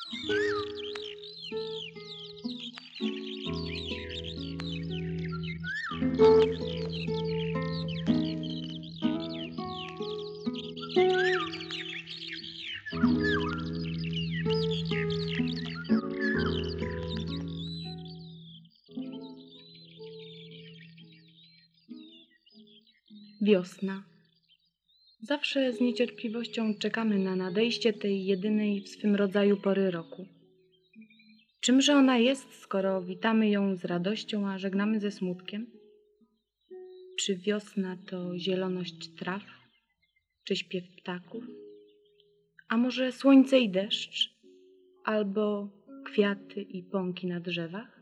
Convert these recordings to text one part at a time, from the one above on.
Wiosna. Zawsze z niecierpliwością czekamy na nadejście tej jedynej w swym rodzaju pory roku. Czymże ona jest, skoro witamy ją z radością, a żegnamy ze smutkiem? Czy wiosna to zieloność traw, czy śpiew ptaków? A może słońce i deszcz, albo kwiaty i pąki na drzewach?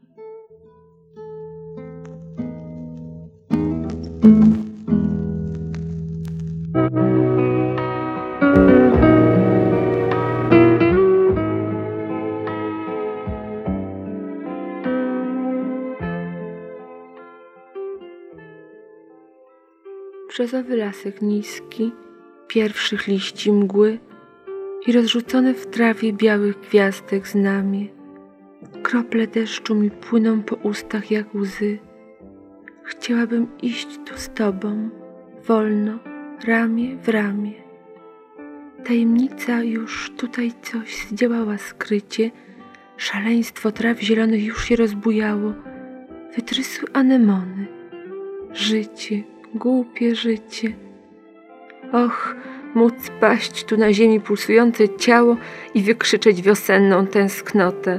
Brzozowy lasek niski, pierwszych liści mgły i rozrzucone w trawie białych gwiazdek znamie. Krople deszczu mi płyną po ustach jak łzy. Chciałabym iść tu z tobą, wolno, ramię w ramię. Tajemnica już tutaj coś zdziałała skrycie, szaleństwo traw zielonych już się rozbujało, wytrysły anemony. Życie, głupie życie. Och, móc paść tu na ziemi pulsujące ciało i wykrzyczeć wiosenną tęsknotę.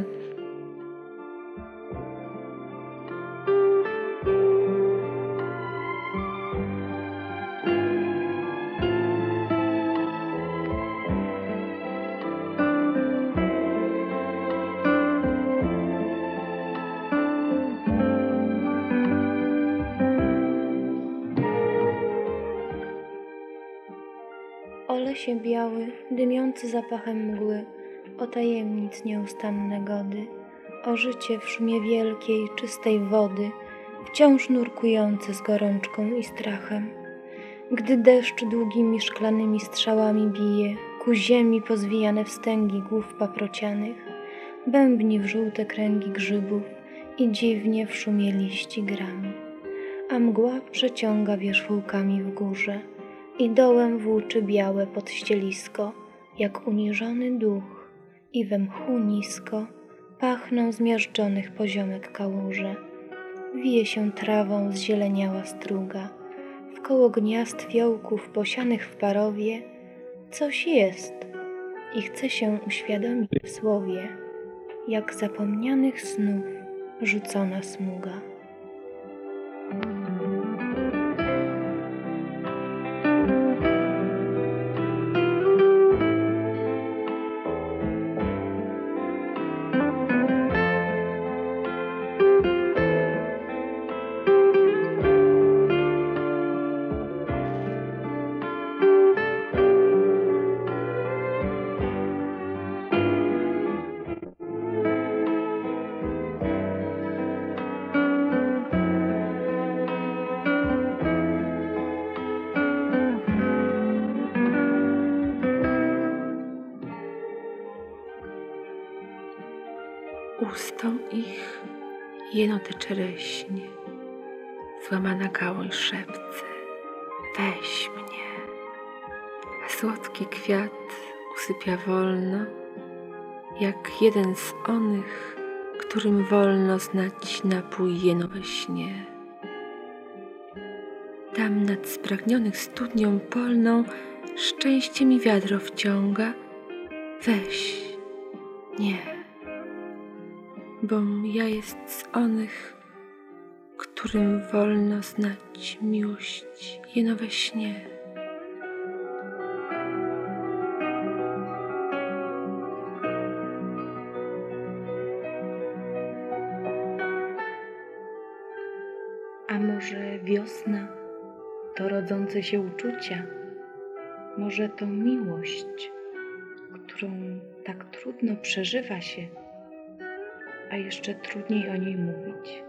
O lesie biały, dymiący zapachem mgły, o tajemnic nieustanne gody, o życie w szumie wielkiej, czystej wody, wciąż nurkujący z gorączką i strachem. Gdy deszcz długimi szklanymi strzałami bije ku ziemi pozwijane wstęgi głów paprocianych, bębni w żółte kręgi grzybów i dziwnie w szumie liści grami, a mgła przeciąga wierzchołkami w górze i dołem włóczy białe podścielisko, jak uniżony duch, i we mchu nisko pachną zmiażdżonych poziomek kałuże. Wije się trawą zzieleniała struga, wkoło gniazd fiołków posianych w parowie coś jest i chce się uświadomić w słowie, jak zapomnianych snów rzucona smuga. Ustom ich jeno te czereśnie, złamana gałąź szepce, weź mnie, a słodki kwiat usypia wolno, jak jeden z onych, którym wolno znać napój jeno we śnie. Tam nad spragnionych studnią polną szczęście mi wiadro wciąga, weź, nie. Bom ja jest z onych, którym wolno znać miłość jeno we śnie. A może wiosna to rodzące się uczucia? Może to miłość, którą tak trudno przeżywa się, a jeszcze trudniej o niej mówić?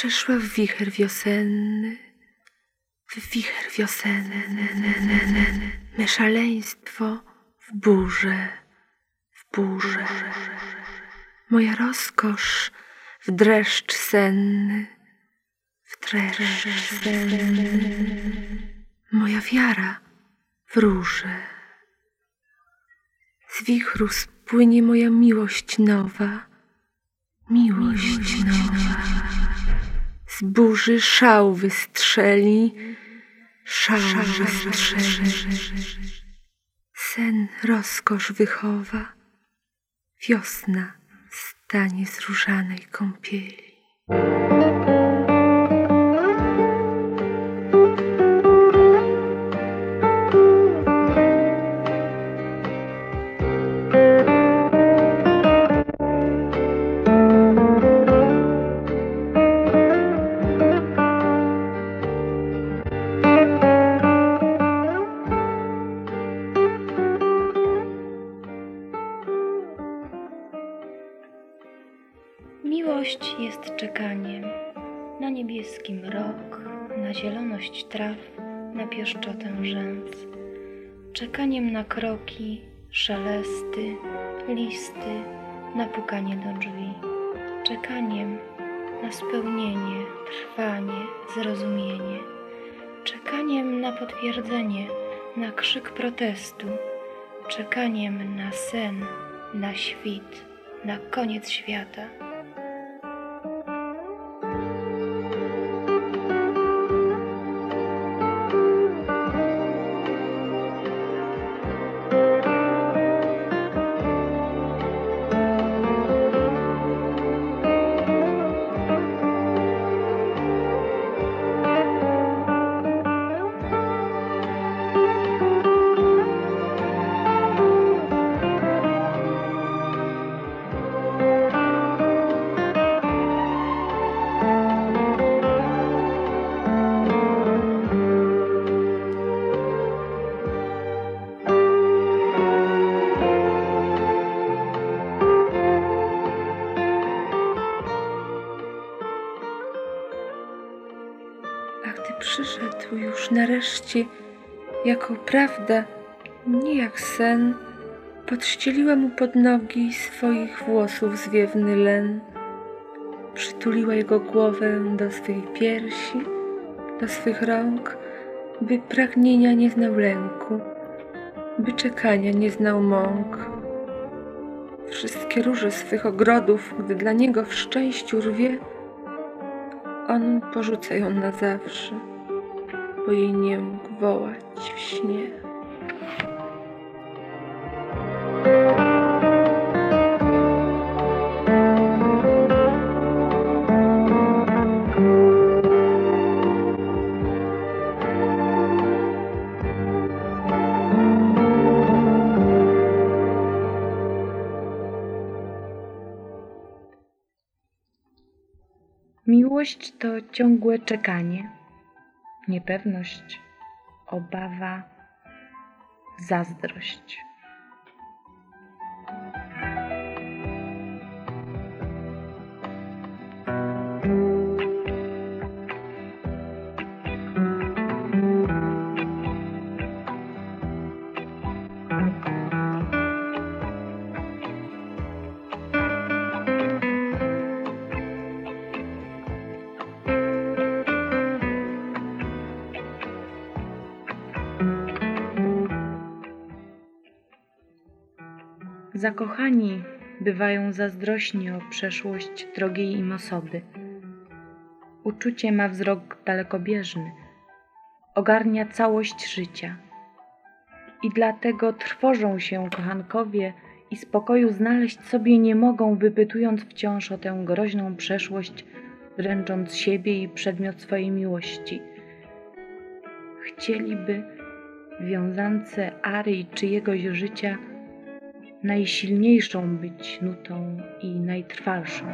przeszła w wicher wiosenny, me szaleństwo w burzę, moja rozkosz w dreszcz senny, moja wiara w róże. Z wichru spłynie moja miłość nowa, z burzy szał wystrzeli, sen rozkosz wychowa, wiosna stanie z różanej kąpieli. Miłość jest czekaniem na niebieski mrok, na zieloność traw, na pieszczotę rzęs. Czekaniem na kroki, szelesty, listy, na pukanie do drzwi. Czekaniem na spełnienie, trwanie, zrozumienie. Czekaniem na potwierdzenie, na krzyk protestu. Czekaniem na sen, na świt, na koniec świata. A gdy przyszedł już nareszcie jako prawda, nie jak sen, podścieliła mu pod nogi swoich włosów zwiewny len. Przytuliła jego głowę do swych piersi, do swych rąk, by pragnienia nie znał lęku, by czekania nie znał mąk. Wszystkie róże swych ogrodów, gdy dla niego w szczęściu rwie, on porzuca ją na zawsze, bo jej nie mógł wołać w śnie. Miłość to ciągłe czekanie, niepewność, obawa, zazdrość. Zakochani bywają zazdrośni o przeszłość drogiej im osoby. Uczucie ma wzrok dalekobieżny, ogarnia całość życia. I dlatego trwożą się kochankowie i spokoju znaleźć sobie nie mogą, wypytując wciąż o tę groźną przeszłość, dręcząc siebie i przedmiot swojej miłości. Chcieliby w wiązance Ary czyjegoś życia najsilniejszą być nutą i najtrwalszą.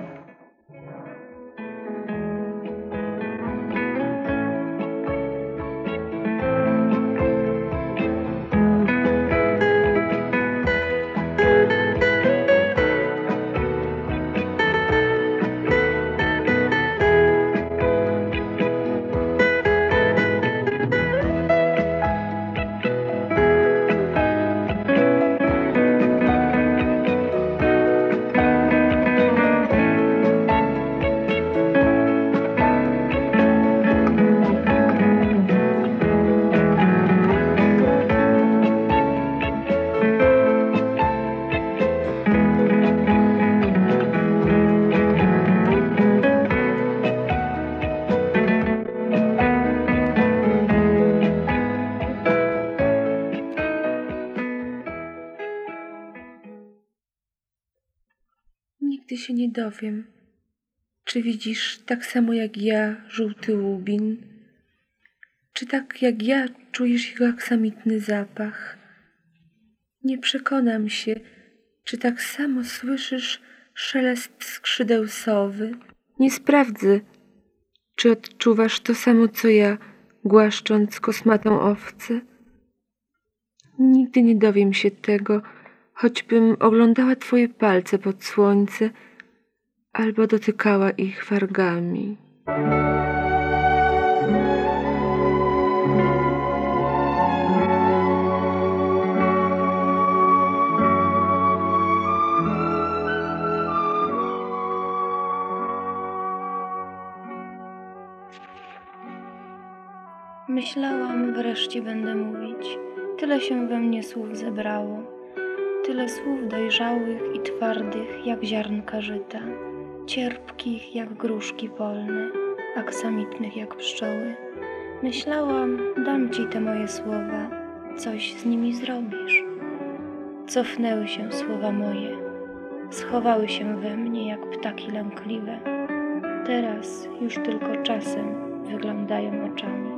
Nigdy się nie dowiem, czy widzisz tak samo jak ja żółty łubin, czy tak jak ja czujesz jego aksamitny zapach. Nie przekonam się, czy tak samo słyszysz szelest skrzydeł sowy. Nie sprawdzę, czy odczuwasz to samo co ja, głaszcząc kosmatą owcę. Nigdy nie dowiem się tego, choćbym oglądała twoje palce pod słońce albo dotykała ich wargami. Myślałam, wreszcie będę mówić. Tyle się we mnie słów zebrało. Tyle słów dojrzałych i twardych jak ziarnka żyta. Cierpkich jak gruszki polne, aksamitnych jak pszczoły. Myślałam, dam ci te moje słowa, coś z nimi zrobisz. Cofnęły się słowa moje, schowały się we mnie jak ptaki lękliwe. Teraz już tylko czasem wyglądają oczami.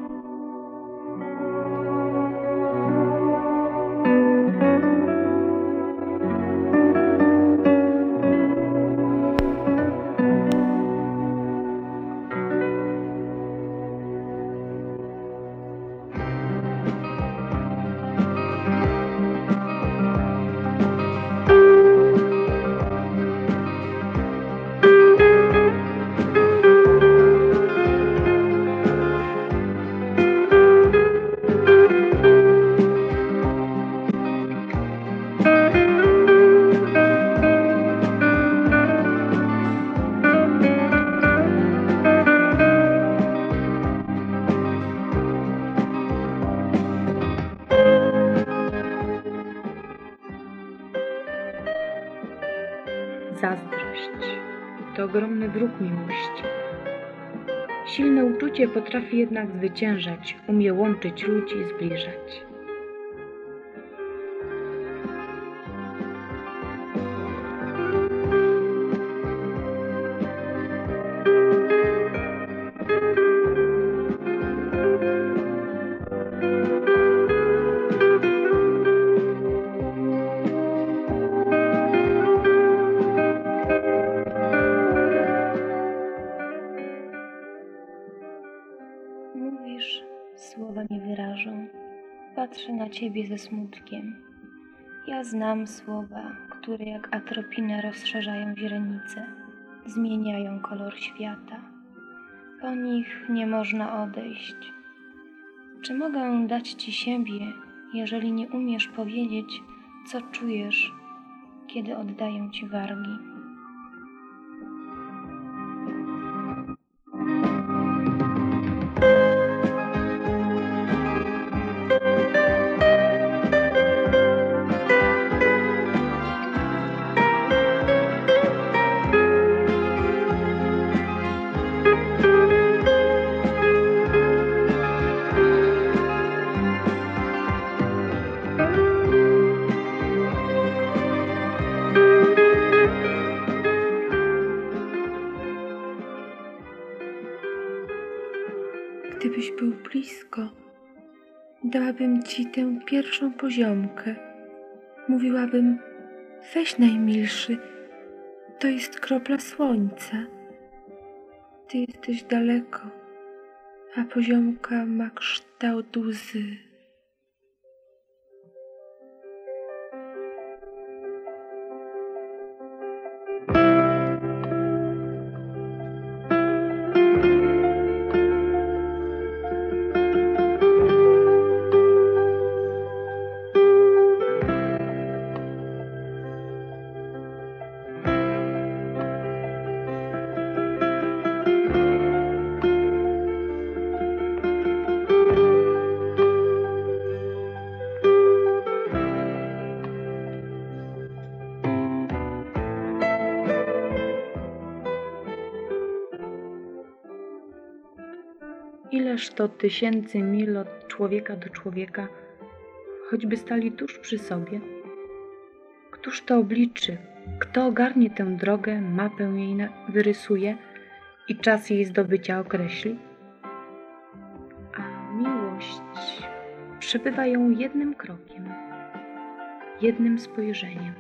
Zazdrość to ogromny wróg miłości. Silne uczucie potrafi jednak zwyciężać, umie łączyć ludzi i zbliżać. Mówisz, słowa nie wyrażą. Patrzę na ciebie ze smutkiem. Ja znam słowa, które jak atropinę rozszerzają źrenice, zmieniają kolor świata. Po nich nie można odejść. Czy mogę dać ci siebie, jeżeli nie umiesz powiedzieć, co czujesz, kiedy oddaję ci wargi? Gdybyś był blisko, dałabym ci tę pierwszą poziomkę. Mówiłabym, weź najmilszy, to jest kropla słońca. Ty jesteś daleko, a poziomka ma kształt łzy. Ileż to tysięcy mil od człowieka do człowieka, choćby stali tuż przy sobie. Któż to obliczy, Kto ogarnie tę drogę, mapę jej wyrysuje i czas jej zdobycia określi? A miłość przebywa ją jednym krokiem, jednym spojrzeniem.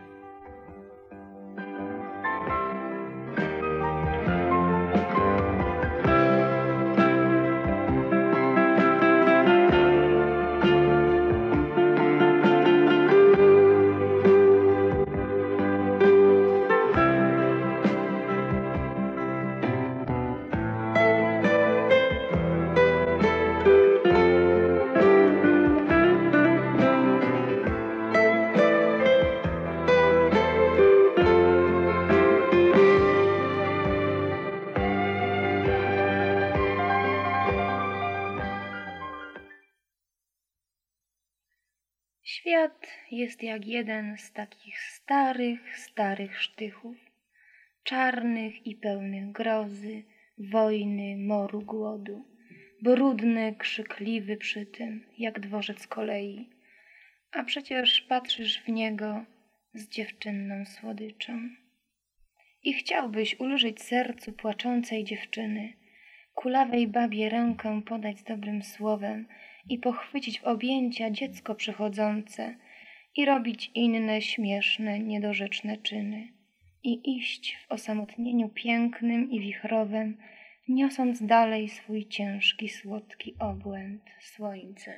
Świat jest jak jeden z takich starych sztychów, czarnych i pełnych grozy, wojny, moru, głodu, brudny, krzykliwy przy tym, jak dworzec kolei, a przecież patrzysz w niego z dziewczynną słodyczą. I chciałbyś ulżyć sercu płaczącej dziewczyny, kulawej babie rękę podać z dobrym słowem i pochwycić w objęcia dziecko przychodzące i robić inne śmieszne, niedorzeczne czyny i iść w osamotnieniu pięknym i wichrowym, niosąc dalej swój ciężki, słodki obłęd, słońce.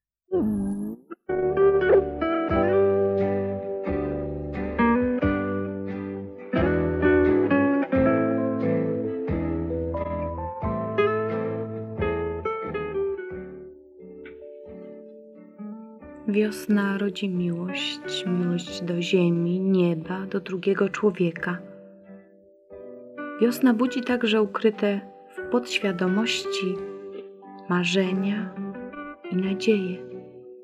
Wiosna rodzi miłość, miłość do ziemi, nieba, do drugiego człowieka. Wiosna budzi także ukryte w podświadomości marzenia i nadzieje.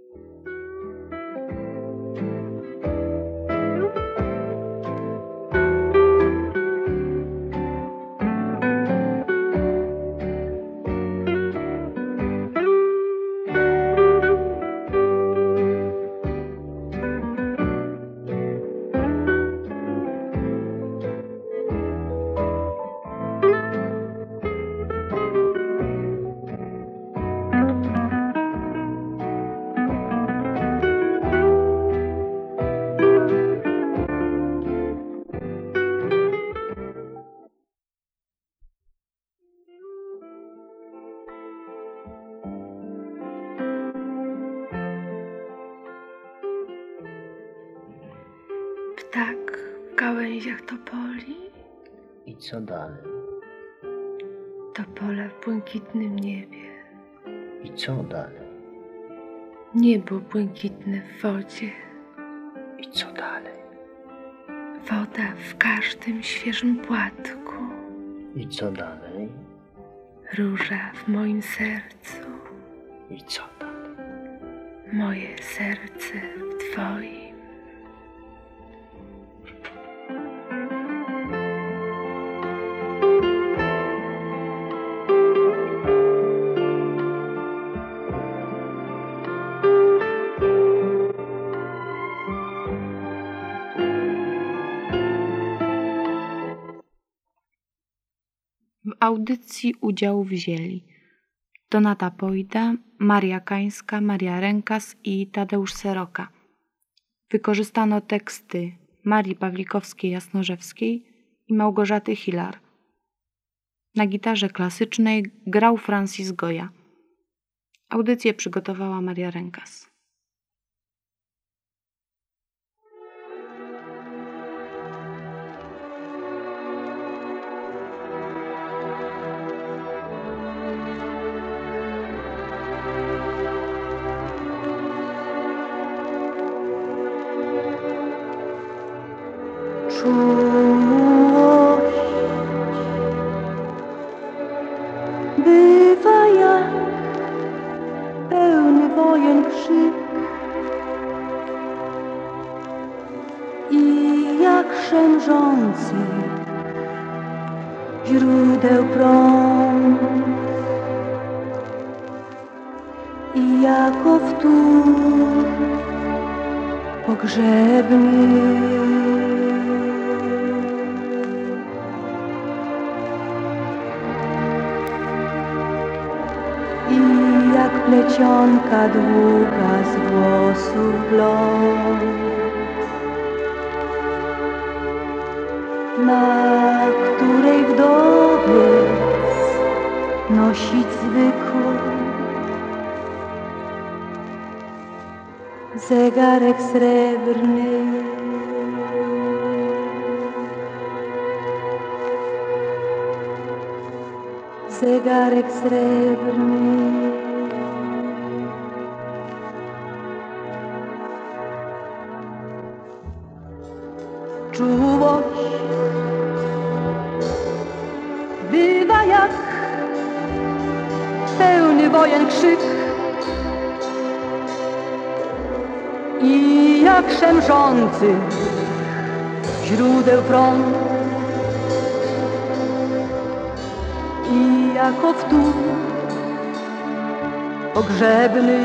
Ptak w gałęziach topoli, I co dalej? topola w błękitnym niebie, I co dalej? niebo błękitne w wodzie, I co dalej? woda w każdym świeżym płatku, I co dalej? róża w moim sercu, I co dalej? moje serce w twoim. W audycji udział wzięli Donata Pojda, Maria Kańska, Maria Rękas i Tadeusz Seroka. Wykorzystano teksty Marii Pawlikowskiej-Jasnorzewskiej i Małgorzaty Hilar. Na gitarze klasycznej grał Francis Goya. Audycję przygotowała Maria Rękas. Czułość bywa jak pełny wojen krzyk i jak szemrzący źródeł prąd i jako wtór pogrzebny. jak plecionka długa z włosów blond, na której wdowiec nosić zwykły zegarek srebrny. Zegarek srebrny. Czułość bywa jak pełny wojen krzyk i jak szemrzący źródeł prąd i jako wtór pogrzebny.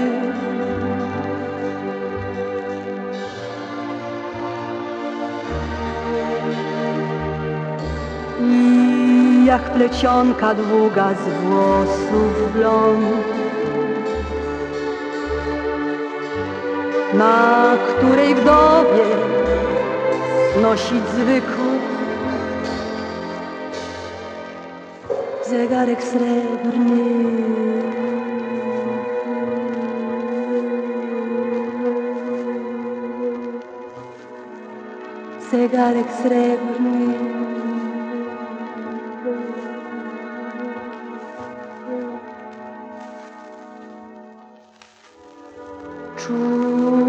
I jak plecionka długa z włosów blond, na której wdowie nosić zwykły zegarek srebrny. Zegarek srebrny. Czuł